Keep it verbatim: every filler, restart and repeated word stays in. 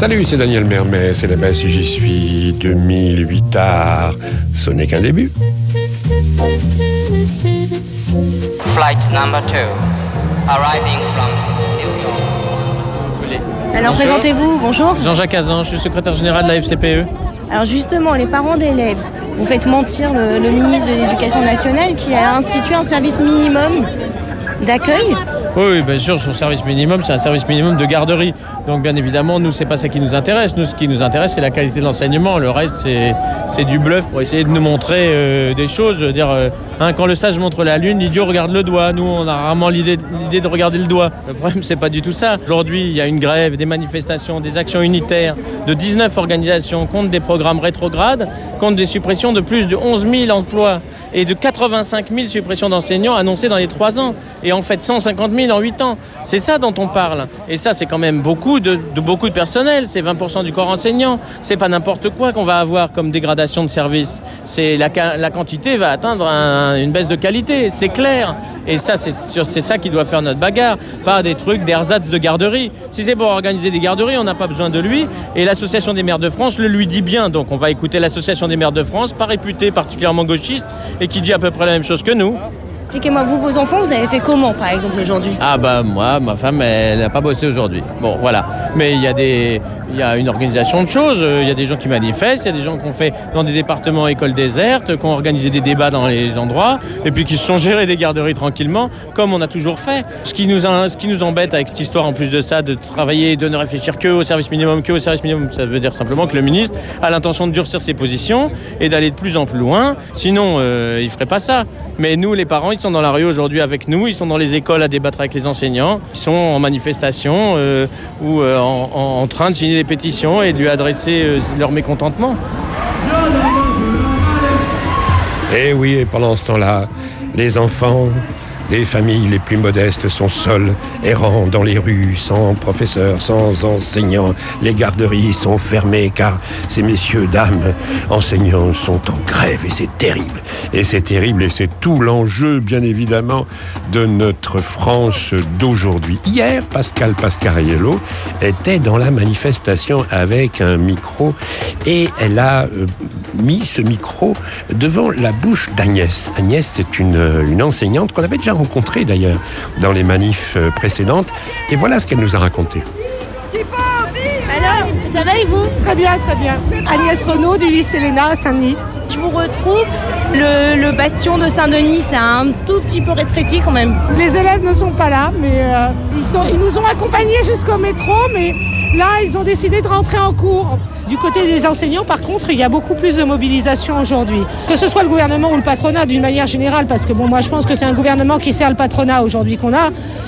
Salut, c'est Daniel Mermet, c'est là-bas si j'y suis, deux mille huit tard, ce n'est qu'un début. Flight number two, arriving from New York. Alors Bonjour. présentez-vous, bonjour. Jean-Jacques Azan, je suis secrétaire général de la F C P E. Alors justement, les parents d'élèves, vous faites mentir le, le ministre de l'Éducation nationale qui a institué un service minimum d'accueil. Oui, oui, bien sûr, son service minimum, c'est un service minimum de garderie. Donc bien évidemment, nous, c'est pas ça qui nous intéresse. Nous, ce qui nous intéresse, c'est la qualité de l'enseignement. Le reste, c'est, c'est du bluff pour essayer de nous montrer euh, des choses. Je veux dire, euh, hein, quand le sage montre la lune, l'idiot regarde le doigt. Nous, on a rarement l'idée, l'idée de regarder le doigt. Le problème, c'est pas du tout ça. Aujourd'hui, il y a une grève, des manifestations, des actions unitaires de dix-neuf organisations contre des programmes rétrogrades, contre des suppressions de plus de onze mille emplois et de quatre-vingt-cinq mille suppressions d'enseignants annoncées dans les trois ans. Et en fait, cent cinquante mille en huit ans. C'est ça dont on parle. Et ça, c'est quand même beaucoup de, de beaucoup de personnel. C'est vingt pour cent du corps enseignant. C'est pas n'importe quoi qu'on va avoir comme dégradation de service. C'est la, la quantité va atteindre un, une baisse de qualité. C'est clair. Et ça, c'est, c'est ça qui doit faire notre bagarre. Pas des trucs d'ersatz de garderie. Si c'est pour organiser des garderies, on n'a pas besoin de lui. Et l'Association des maires de France le lui dit bien. Donc on va écouter l'Association des maires de France, pas réputée particulièrement gauchiste, et qui dit à peu près la même chose que nous. Expliquez-moi, vous, vos enfants, vous avez fait comment, par exemple, aujourd'hui ? Ah bah moi, ma femme, elle n'a pas bossé aujourd'hui. Bon, voilà. Mais il y a des, il y a une organisation de choses. Il y a des gens qui manifestent, il y a des gens qui ont fait dans des départements écoles désertes, qui ont organisé des débats dans les endroits, et puis qui se sont gérés des garderies tranquillement, comme on a toujours fait. Ce qui nous, ce qui nous embête avec cette histoire, en plus de ça, de travailler, de ne réfléchir que au service minimum, que au service minimum, ça veut dire simplement que le ministre a l'intention de durcir ses positions et d'aller de plus en plus loin. Sinon, euh, il ferait pas ça. Mais nous, les parents, ils sont dans la rue aujourd'hui avec nous, ils sont dans les écoles à débattre avec les enseignants, ils sont en manifestation euh, ou euh, en, en, en train de signer des pétitions et de lui adresser euh, leur mécontentement. Et oui, et pendant ce temps-là, les enfants des familles les plus modestes sont seuls, errants dans les rues, sans professeurs, sans enseignants. Les garderies sont fermées car ces messieurs, dames, enseignants sont en grève et c'est terrible. Et c'est terrible et c'est tout l'enjeu, bien évidemment, de notre France d'aujourd'hui. Hier, Pascal Pasquariello était dans la manifestation avec un micro et elle a euh, mis ce micro devant la bouche d'Agnès. Agnès, c'est une, une enseignante qu'on avait déjà rencontrée d'ailleurs dans les manifs précédentes. Et voilà ce qu'elle nous a raconté. Alors, ça va et vous ? Très bien, très bien. Agnès Renaud du lycée Léna à Saint-Denis. Je vous retrouve. Le, le bastion de Saint-Denis, c'est un tout petit peu rétréci quand même. Les élèves ne sont pas là, mais euh, ils, sont, ils nous ont accompagnés jusqu'au métro, mais là, ils ont décidé de rentrer en cours. Du côté des enseignants, par contre, il y a beaucoup plus de mobilisation aujourd'hui. Que ce soit le gouvernement ou le patronat, d'une manière générale, parce que bon, moi, je pense que c'est un gouvernement qui sert le patronat aujourd'hui qu'on a.